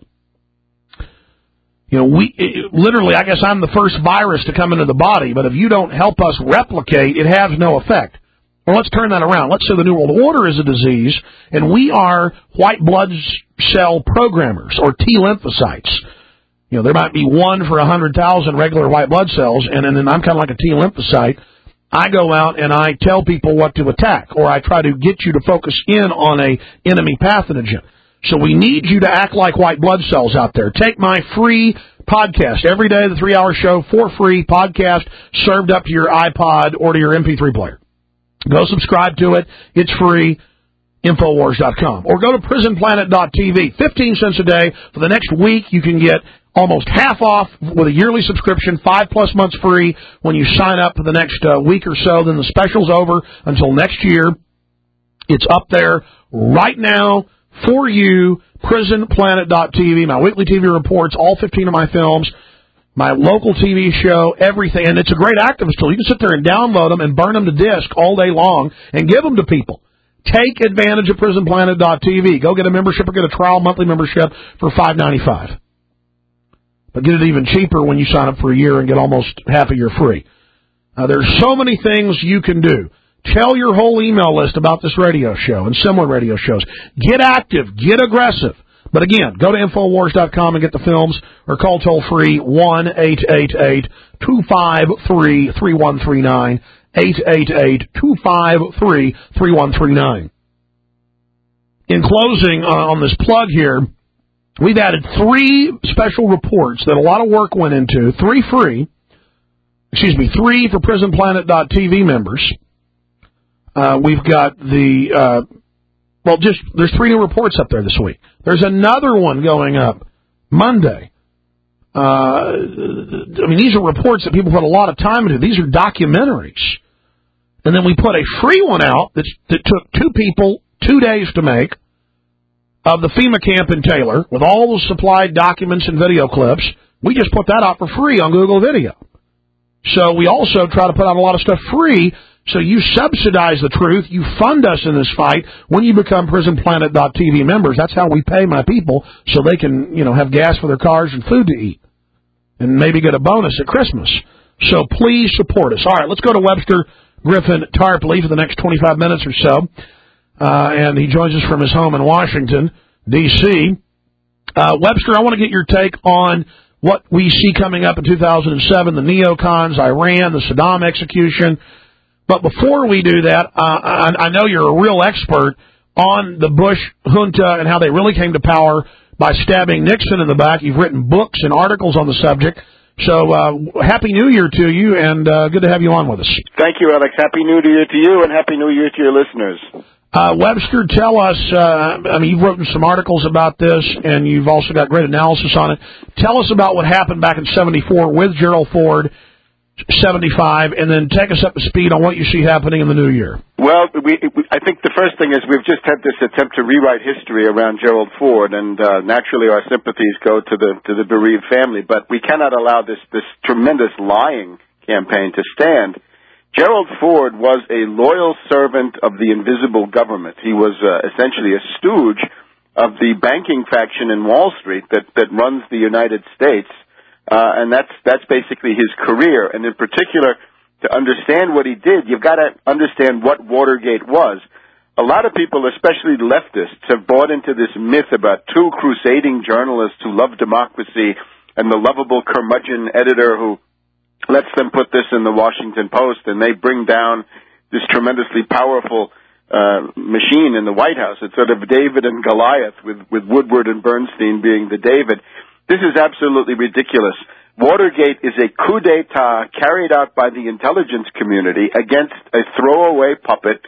Speaker 2: You know, literally, I guess I'm the first virus to come into the body, but if you don't help us replicate, it has no effect. Well, let's turn that around. Let's say the New World Order is a disease, and we are white blood cell programmers, or T lymphocytes. You know, there might be 1 for 100,000 regular white blood cells, and then I'm kind of like a T lymphocyte. I go out and I tell people what to attack, or I try to get you to focus in on a enemy pathogen. So we need you to act like white blood cells out there. Take my free podcast every day, the 3-hour show for free podcast served up to your iPod or to your MP3 player. Go subscribe to it. It's free. Infowars.com. Or go to prisonplanet.tv. 15 cents a day. For the next week, you can get almost half off with a yearly subscription, 5+ months free when you sign up for the next week or so. Then the special's over until next year. It's up there right now for you. Prisonplanet.tv. My weekly TV reports, all 15 of my films, my local TV show, everything. And it's a great activist tool. You can sit there and download them and burn them to disk all day long and give them to people. Take advantage of prisonplanet.tv. Go get a membership or get a trial monthly membership for $5.95. But get it even cheaper when you sign up for a year and get almost half a year free. There's so many things you can do. Tell your whole email list about this radio show and similar radio shows. Get active. Get aggressive. But again, go to Infowars.com and get the films, or call toll-free 1-888-253-3139, 888-253-3139. In closing, on this plug here, we've added 3 special reports that a lot of work went into, 3 for prisonplanet.tv members. We've got there's 3 new reports up there this week. There's another one going up Monday. I mean, these are reports that people put a lot of time into. These are documentaries. And then we put a free one out that took 2 people 2 days to make, of the FEMA camp in Taylor with all the supplied documents and video clips. We just put that out for free on Google Video. So we also try to put out a lot of stuff free, so you subsidize the truth. You fund us in this fight when you become prisonplanet.tv members. That's how we pay my people, so they can, have gas for their cars and food to eat, and maybe get a bonus at Christmas. So please support us. All right, let's go to Webster Griffin Tarpley for the next 25 minutes or so. And he joins us from his home in Washington, D.C. Webster, I want to get your take on what we see coming up in 2007, the neocons, Iran, the Saddam execution. But before we do that, I know you're a real expert on the Bush junta and how they really came to power by stabbing Nixon in the back. You've written books and articles on the subject. So Happy New Year to you, and good to have you on with us.
Speaker 19: Thank you, Alex. Happy New Year to you, and Happy New Year to your listeners.
Speaker 2: Webster, tell us, you've written some articles about this, and you've also got great analysis on it. Tell us about what happened back in 74 with Gerald Ford, 75, and then take us up to speed on what you see happening in the new year.
Speaker 19: Well, I think the first thing is we've just had this attempt to rewrite history around Gerald Ford, and naturally our sympathies go to the bereaved family, but we cannot allow this tremendous lying campaign to stand. Gerald Ford was a loyal servant of the invisible government. He was essentially a stooge of the banking faction in Wall Street that runs the United States. And that's basically his career. And in particular, to understand what he did, you've got to understand what Watergate was. A lot of people, especially leftists, have bought into this myth about two crusading journalists who love democracy and the lovable curmudgeon editor who lets them put this in the Washington Post, and they bring down this tremendously powerful machine in the White House. It's sort of David and Goliath, with Woodward and Bernstein being the David. This is absolutely ridiculous. Watergate is a coup d'etat carried out by the intelligence community against a throwaway puppet,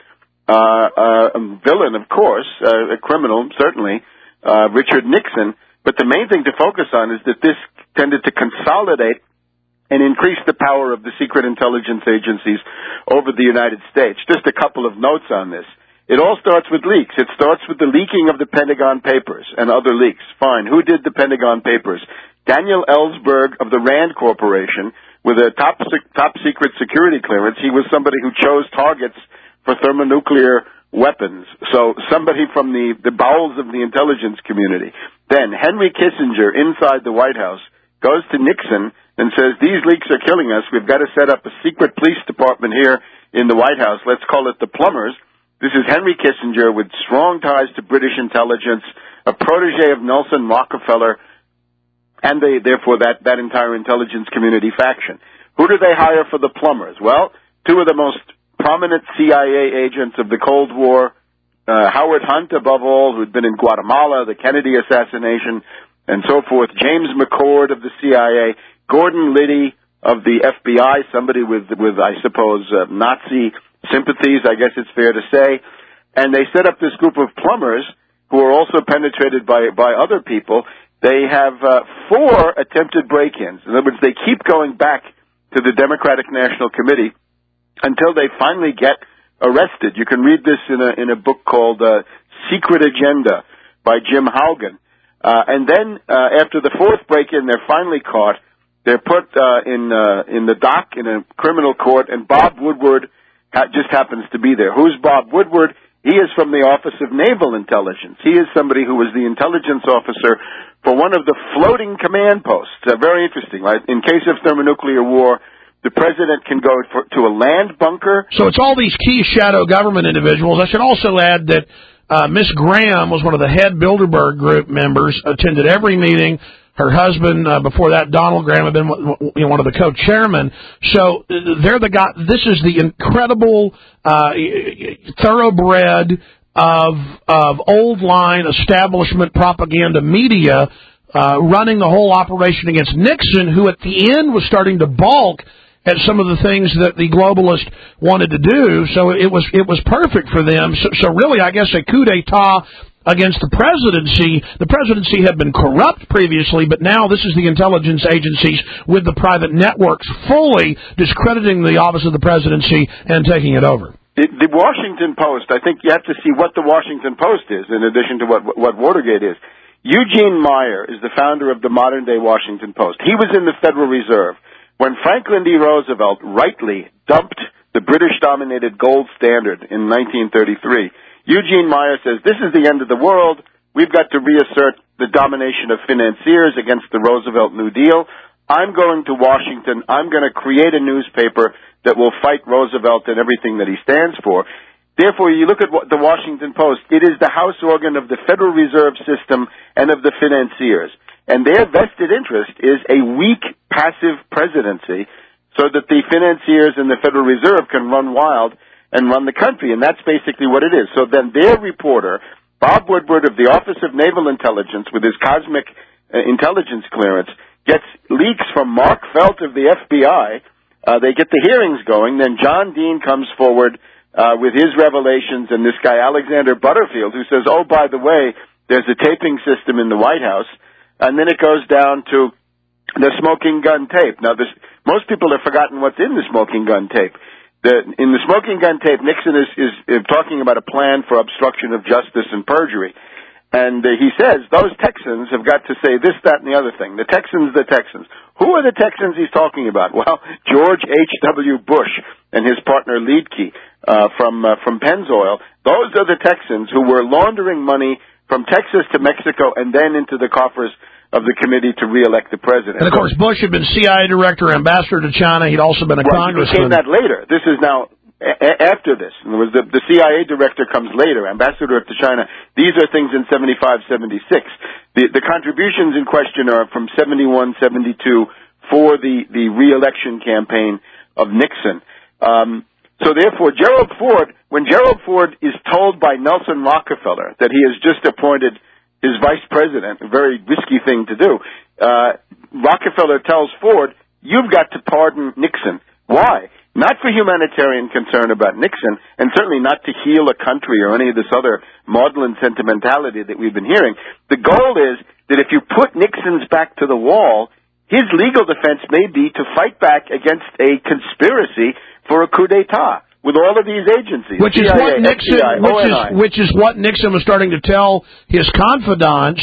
Speaker 19: a villain, of course, a criminal, certainly, Richard Nixon. But the main thing to focus on is that this tended to consolidate and increase the power of the secret intelligence agencies over the United States. Just a couple of notes on this. It all starts with leaks. It starts with the leaking of the Pentagon Papers and other leaks. Fine. Who did the Pentagon Papers? Daniel Ellsberg of the RAND Corporation, with a top secret security clearance. He was somebody who chose targets for thermonuclear weapons. So somebody from the bowels of the intelligence community. Then Henry Kissinger, inside the White House, goes to Nixon and says, these leaks are killing us. We've got to set up a secret police department here in the White House. Let's call it the Plumbers. This is Henry Kissinger with strong ties to British intelligence, a protege of Nelson Rockefeller, and therefore that entire intelligence community faction. Who do they hire for the Plumbers? Well, two of the most prominent CIA agents of the Cold War, Howard Hunt, above all, who had been in Guatemala, the Kennedy assassination, and so forth, James McCord of the CIA, Gordon Liddy of the FBI, somebody with I suppose, Nazi sympathies, I guess it's fair to say. And they set up this group of plumbers who are also penetrated by other people. They have 4 attempted break-ins. In other words, they keep going back to the Democratic National Committee until they finally get arrested. You can read this in a book called Secret Agenda by Jim Haugen. And then after the 4th break-in, they're finally caught. They're put in the dock in a criminal court, and Bob Woodward just happens to be there. Who's Bob Woodward? He is from the Office of Naval Intelligence. He is somebody who was the intelligence officer for one of the floating command posts. Very interesting, right? In case of thermonuclear war, the president can go to a land bunker.
Speaker 2: So it's all these key shadow government individuals. I should also add that Miss Graham was one of the head Bilderberg Group members, attended every meeting. Her husband, before that, Donald Graham, had been one of the co-chairmen. So they're the guy. This is the incredible thoroughbred of old line establishment propaganda media running the whole operation against Nixon, who at the end was starting to balk at some of the things that the globalists wanted to do. So it was perfect for them. So really, I guess a coup d'etat against the presidency. The presidency had been corrupt previously, but now this is the intelligence agencies with the private networks fully discrediting the office of the presidency and taking it over.
Speaker 19: The Washington Post, I think you have to see what the Washington Post is in addition to what Watergate is. Eugene Meyer is the founder of the modern-day Washington Post. He was in the Federal Reserve when Franklin D. Roosevelt rightly dumped the British-dominated gold standard in 1933. Eugene Meyer says, this is the end of the world. We've got to reassert the domination of financiers against the Roosevelt New Deal. I'm going to Washington. I'm going to create a newspaper that will fight Roosevelt and everything that he stands for. Therefore, you look at the Washington Post, it is the house organ of the Federal Reserve System and of the financiers. And their vested interest is a weak, passive presidency so that the financiers and the Federal Reserve can run wild and run the country, and that's basically what it is. So then their reporter, Bob Woodward of the Office of Naval Intelligence, with his cosmic intelligence clearance, gets leaks from Mark Felt of the FBI. They get the hearings going. Then John Dean comes forward with his revelations, and this guy Alexander Butterfield, who says, oh, by the way, there's a taping system in the White House. And then it goes down to the smoking gun tape. Now, most people have forgotten what's in the smoking gun tape. In the smoking gun tape, Nixon is talking about a plan for obstruction of justice and perjury. And he says, those Texans have got to say this, that, and the other thing. The Texans. Who are the Texans he's talking about? Well, George H.W. Bush and his partner Liedtke from Pennzoil. Those are the Texans who were laundering money from Texas to Mexico and then into the coffers of the committee to re-elect the president.
Speaker 2: And, of course, Bush had been CIA director, ambassador to China. He'd also been a congressman.
Speaker 19: He became that later. This is now after this. In other words, the CIA director comes later, ambassador to China. These are things in 75, 76. The contributions in question are from 71, 72 for the re-election campaign of Nixon. So therefore, when Gerald Ford is told by Nelson Rockefeller that he has just appointed his vice president, a very risky thing to do, Rockefeller tells Ford, you've got to pardon Nixon. Why? Not for humanitarian concern about Nixon, and certainly not to heal a country or any of this other maudlin sentimentality that we've been hearing. The goal is that if you put Nixon's back to the wall, his legal defense may be to fight back against a conspiracy for a coup d'etat with all of these agencies.
Speaker 2: Which is
Speaker 19: CIA,
Speaker 2: what Nixon,
Speaker 19: FBI,
Speaker 2: which is what Nixon was starting to tell his confidants.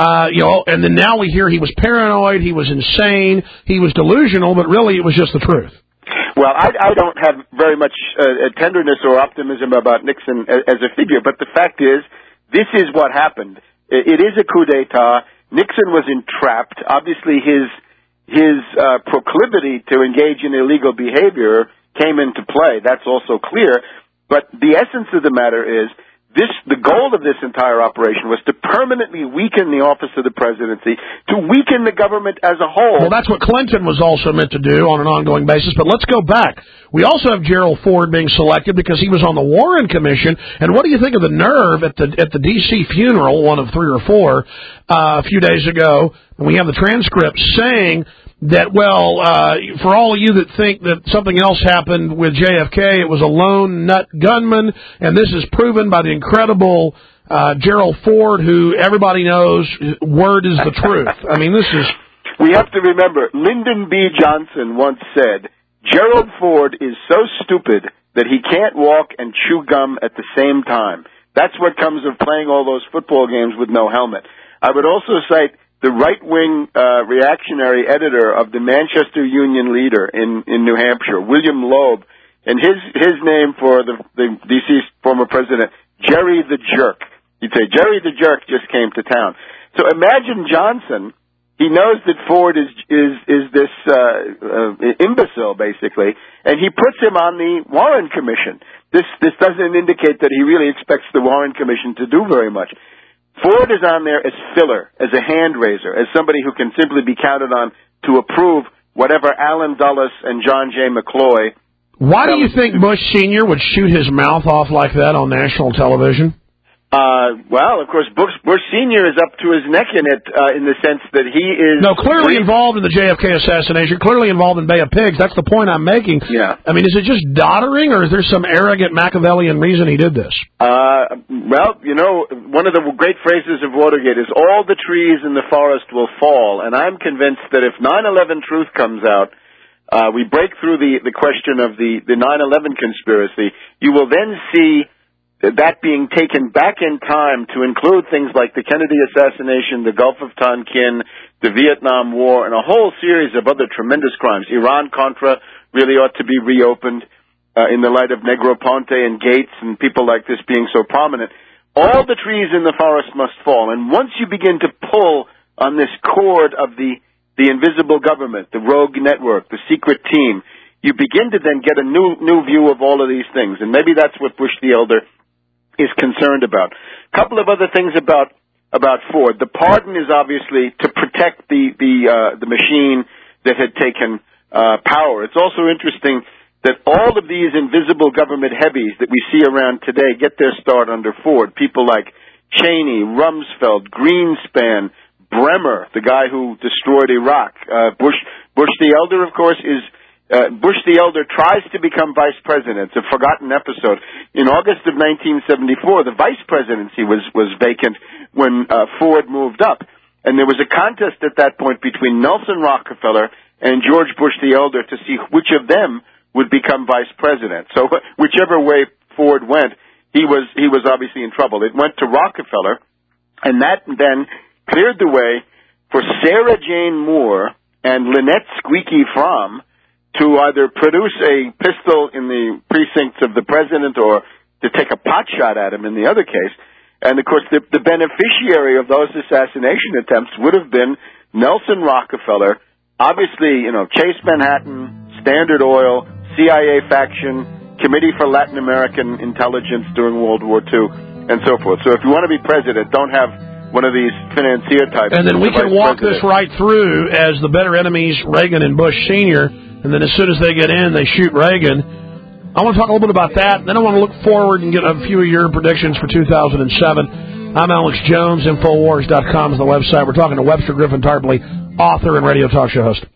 Speaker 2: And then now we hear he was paranoid, he was insane, he was delusional, but really it was just the truth.
Speaker 19: Well, I don't have very much tenderness or optimism about Nixon as a figure, but the fact is, this is what happened. It is a coup d'etat. Nixon was entrapped. Obviously, his proclivity to engage in illegal behavior came into play. That's also clear. But the essence of the matter is, the goal of this entire operation was to permanently weaken the office of the presidency, to weaken the government as a whole.
Speaker 2: Well, that's what Clinton was also meant to do on an ongoing basis. But let's go back. We also have Gerald Ford being selected because he was on the Warren Commission. And what do you think of the nerve at the D.C. funeral, one of 3 or 4, a few days ago, and we have the transcript saying that, for all of you that think that something else happened with JFK, it was a lone nut gunman, and this is proven by the incredible Gerald Ford, who everybody knows, word is the truth. I mean, this is...
Speaker 19: We have to remember, Lyndon B. Johnson once said, Gerald Ford is so stupid that he can't walk and chew gum at the same time. That's what comes of playing all those football games with no helmet. I would also cite the right-wing reactionary editor of the Manchester Union Leader in New Hampshire, William Loeb, and his name for the D.C.'s former president, Jerry the Jerk. He'd say, Jerry the Jerk just came to town. So imagine Johnson. He knows that Ford is this imbecile, basically, and he puts him on the Warren Commission. This doesn't indicate that he really expects the Warren Commission to do very much. Ford is on there as filler, as a hand raiser, as somebody who can simply be counted on to approve whatever Alan Dulles and John J. McCloy.
Speaker 2: Why do you think Bush Sr. would shoot his mouth off like that on national television?
Speaker 19: Well, of course, Bush Sr. is up to his neck in it, in the sense that he is...
Speaker 2: No, clearly involved in the JFK assassination, clearly involved in Bay of Pigs. That's the point I'm making.
Speaker 19: Yeah.
Speaker 2: I mean, is it just doddering, or is there some arrogant Machiavellian reason he did this?
Speaker 19: Well, one of the great phrases of Watergate is, all the trees in the forest will fall, and I'm convinced that if 9/11 truth comes out, we break through the question of the 9/11 conspiracy, you will then see that being taken back in time to include things like the Kennedy assassination, the Gulf of Tonkin, the Vietnam War, and a whole series of other tremendous crimes. Iran-Contra really ought to be reopened in the light of Negroponte and Gates and people like this being so prominent. All the trees in the forest must fall. And once you begin to pull on this cord of the invisible government, the rogue network, the secret team, you begin to then get a new view of all of these things. And maybe that's what Bush the Elder is concerned about. A couple of other things about Ford. The pardon is obviously to protect the machine that had taken power. It's also interesting that all of these invisible government heavies that we see around today get their start under Ford. People like Cheney, Rumsfeld, Greenspan, Bremer, the guy who destroyed Iraq. Bush the Elder, of course, is Bush the Elder tries to become vice president. It's a forgotten episode. In August of 1974, the vice presidency was vacant when Ford moved up. And there was a contest at that point between Nelson Rockefeller and George Bush the Elder to see which of them would become vice president. So whichever way Ford went, he was obviously in trouble. It went to Rockefeller, and that then cleared the way for Sarah Jane Moore and Lynette Squeaky Fromm to either produce a pistol in the precincts of the president or to take a pot shot at him in the other case. And, of course, the beneficiary of those assassination attempts would have been Nelson Rockefeller, obviously, Chase Manhattan, Standard Oil, CIA faction, Committee for Latin American Intelligence during World War II, and so forth. So if you want to be president, don't have one of these financier types.
Speaker 2: And then we can walk this right through as the better enemies, Reagan and Bush Sr., and then as soon as they get in, they shoot Reagan. I want to talk a little bit about that. Then I want to look forward and get a few of your predictions for 2007. I'm Alex Jones. Infowars.com is the website. We're talking to Webster Griffin Tarpley, author and radio talk show host.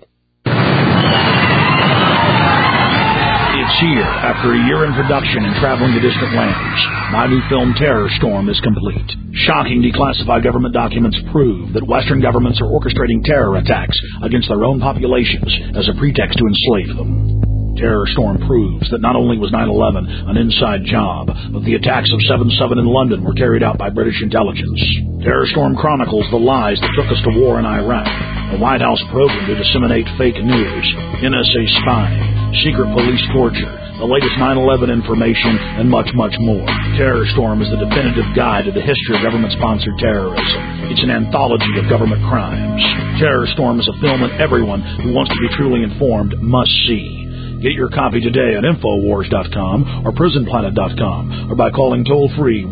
Speaker 4: It's here. After a year in production and traveling to distant lands, my new film Terror Storm is complete. Shocking declassified government documents prove that Western governments are orchestrating terror attacks against their own populations as a pretext to enslave them. Terror Storm proves that not only was 9/11 an inside job, but the attacks of 7/7 in London were carried out by British intelligence. Terror Storm chronicles the lies that took us to war in Iraq, the White House program to disseminate fake news, NSA spying, secret police torture, the latest 9/11 information, and much, much more. Terror Storm is the definitive guide to the history of government-sponsored terrorism. It's an anthology of government crimes. Terror Storm is a film that everyone who wants to be truly informed must see. Get your copy today at Infowars.com or PrisonPlanet.com or by calling toll-free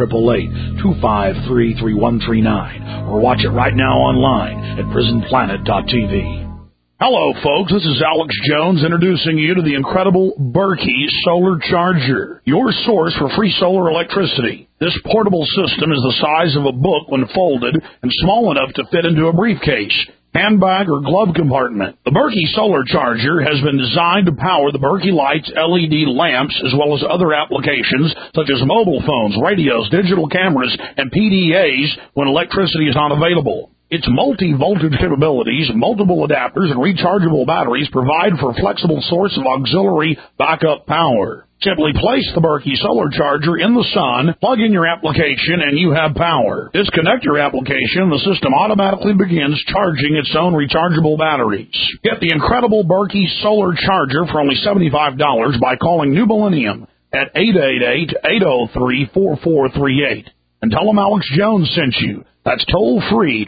Speaker 4: 1-888-253-3139 or watch it right now online at PrisonPlanet.tv.
Speaker 2: Hello, folks. This is Alex Jones introducing you to the incredible Berkey Solar Charger, your source for free solar electricity. This portable system is the size of a book when folded and small enough to fit into a briefcase, handbag, or glove compartment. The Berkey Solar Charger has been designed to power the Berkey Lights LED lamps as well as other applications such as mobile phones, radios, digital cameras, and PDAs when electricity is not available. Its multi-voltage capabilities, multiple adapters, and rechargeable batteries provide for a flexible source of auxiliary backup power. Simply place the Berkey Solar Charger in the sun, plug in your application, and you have power. Disconnect your application, the system automatically begins charging its own rechargeable batteries. Get the incredible Berkey Solar Charger for only $75 by calling New Millennium at 888-803-4438. And tell them Alex Jones sent you. That's toll-free,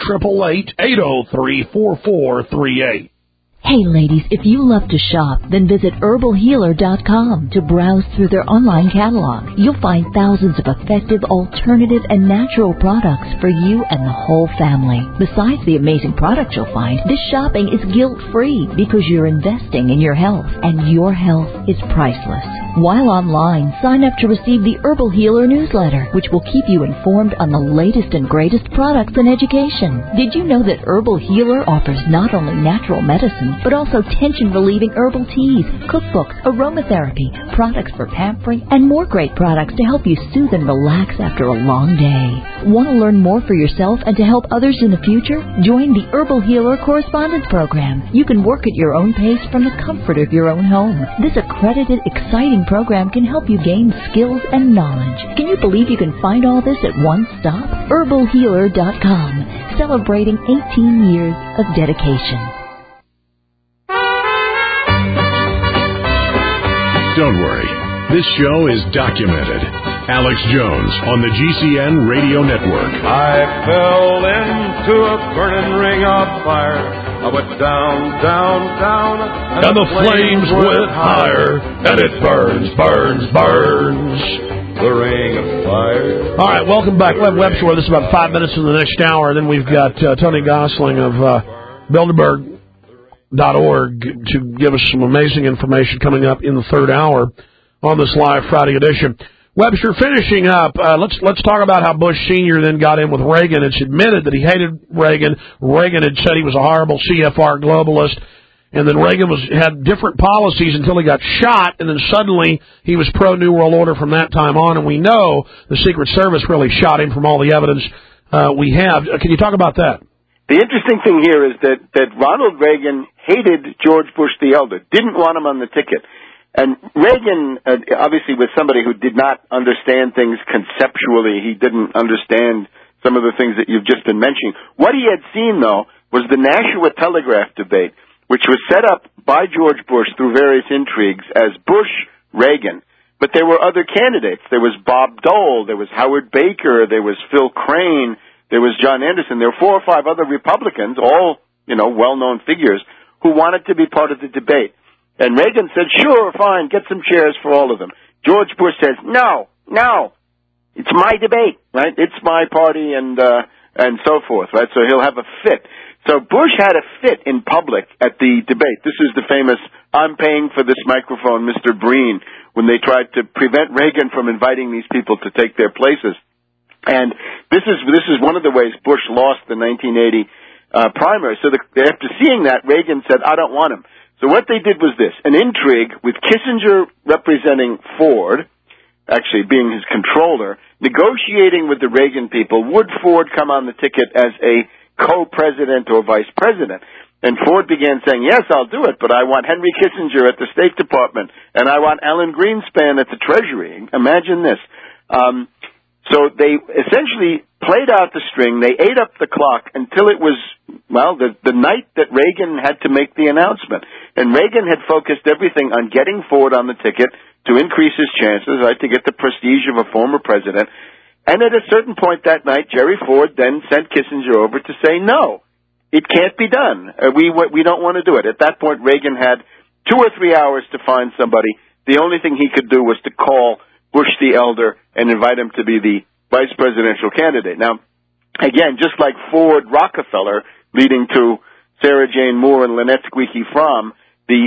Speaker 2: 888-803-4438.
Speaker 20: Hey ladies, if you love to shop, then visit HerbalHealer.com to browse through their online catalog. You'll find thousands of effective, alternative, and natural products for you and the whole family. Besides the amazing products you'll find, this shopping is guilt-free because you're investing in your health, and your health is priceless. While online, sign up to receive the Herbal Healer newsletter, which will keep you informed on the latest and greatest products and education. Did you know that Herbal Healer offers not only natural medicine, but also tension-relieving herbal teas, cookbooks, aromatherapy, products for pampering, and more great products to help you soothe and relax after a long day. Want to learn more for yourself and to help others in the future? Join the Herbal Healer Correspondence Program. You can work at your own pace from the comfort of your own home. This accredited, exciting program can help you gain skills and knowledge. Can you believe you can find all this at one stop? HerbalHealer.com, celebrating 18 years of dedication.
Speaker 1: Don't worry, this show is documented. Alex Jones on the GCN Radio Network.
Speaker 21: I fell into a burning ring of fire. I went down, down, down,
Speaker 2: and the flames went higher, and it burns, burns, burns.
Speaker 21: The ring of fire.
Speaker 2: All right, welcome back. Web Show. This is about 5 minutes in the next hour. Then we've got Tony Gosling of Bilderberg.org to give us some amazing information coming up in the third hour on this live Friday edition. Webster, finishing up, let's talk about how Bush Sr. then got in with Reagan. It's admitted that he hated Reagan. Reagan had said he was a horrible CFR globalist, and then Reagan had different policies until he got shot, and then suddenly he was pro-New World Order from that time on, and we know the Secret Service really shot him from all the evidence we have. Can you talk about that?
Speaker 19: The interesting thing here is that Ronald Reagan hated George Bush the elder, didn't want him on the ticket. And Reagan, obviously, was somebody who did not understand things conceptually. He didn't understand some of the things that you've just been mentioning. What he had seen, though, was the Nashua Telegraph debate, which was set up by George Bush through various intrigues as Bush-Reagan. But there were other candidates. There was Bob Dole, there was Howard Baker, there was Phil Crane, there was John Anderson. There were 4 or 5 other Republicans, all, well-known figures, who wanted to be part of the debate. And Reagan said, sure, fine, get some chairs for all of them. George Bush says, no, it's my debate, right? It's my party and so forth, right? So he'll have a fit. So Bush had a fit in public at the debate. This is the famous, I'm paying for this microphone, Mr. Breen, when they tried to prevent Reagan from inviting these people to take their places. And this is one of the ways Bush lost the 1980 primary. So after seeing that, Reagan said, I don't want him. So what they did was this, an intrigue with Kissinger representing Ford, actually being his controller, negotiating with the Reagan people, would Ford come on the ticket as a co-president or vice president? And Ford began saying, yes, I'll do it, but I want Henry Kissinger at the State Department, and I want Alan Greenspan at the Treasury. Imagine this. So they essentially played out the string. They ate up the clock until it was, the night that Reagan had to make the announcement. And Reagan had focused everything on getting Ford on the ticket to increase his chances, right, to get the prestige of a former president. And at a certain point that night, Jerry Ford then sent Kissinger over to say, no, it can't be done. We don't want to do it. At that point, Reagan had 2 or 3 hours to find somebody. The only thing he could do was to call Bush the elder and invite him to be the vice presidential candidate. Now, again, just like Ford Rockefeller leading to Sarah Jane Moore and Lynette Squeaky Fromm, the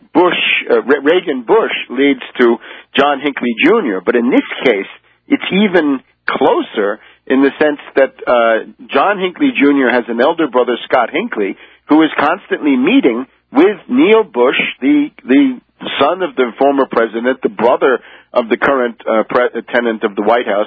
Speaker 19: Reagan Bush leads to John Hinckley Jr. But in this case, it's even closer in the sense that John Hinckley Jr. has an elder brother, Scott Hinckley, who is constantly meeting with Neil Bush, the son of the former president, the brother of the current tenant of the White House.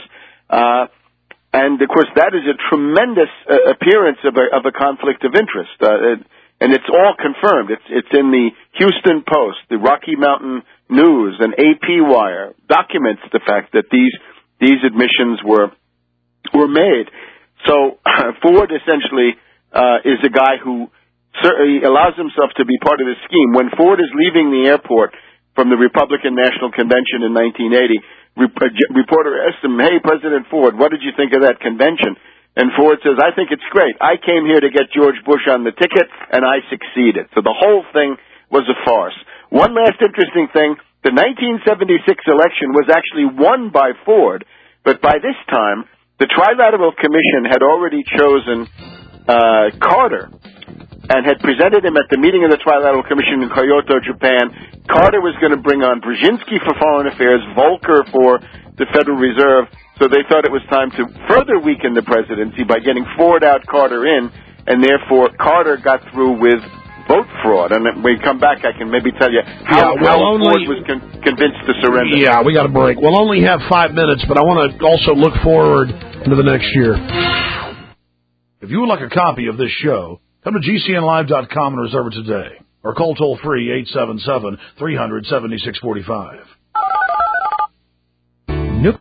Speaker 19: And, of course, that is a tremendous appearance of a conflict of interest. And it's all confirmed. It's in the Houston Post, the Rocky Mountain News, and AP Wire documents the fact that these admissions were made. So Ford essentially is a guy who certainly allows himself to be part of the scheme. When Ford is leaving the airport from the Republican National Convention in 1980, reporter asked him, hey, President Ford, what did you think of that convention? And Ford says, I think it's great. I came here to get George Bush on the ticket, and I succeeded. So the whole thing was a farce. One last interesting thing, the 1976 election was actually won by Ford, but by this time, the Trilateral Commission had already chosen Carter and had presented him at the meeting of the Trilateral Commission in Kyoto, Japan. Carter was going to bring on Brzezinski for Foreign Affairs, Volcker for the Federal Reserve, so they thought it was time to further weaken the presidency by getting Ford out, Carter in, and therefore Carter got through with vote fraud. And when we come back, I can maybe tell you how Ford was convinced to surrender.
Speaker 2: Yeah, we got a break. We'll only have 5 minutes, but I want to also look forward into the next year.
Speaker 4: If you would like a copy of this show, come to GCNlive.com and reserve it today. Or call toll-free 877-300-7645.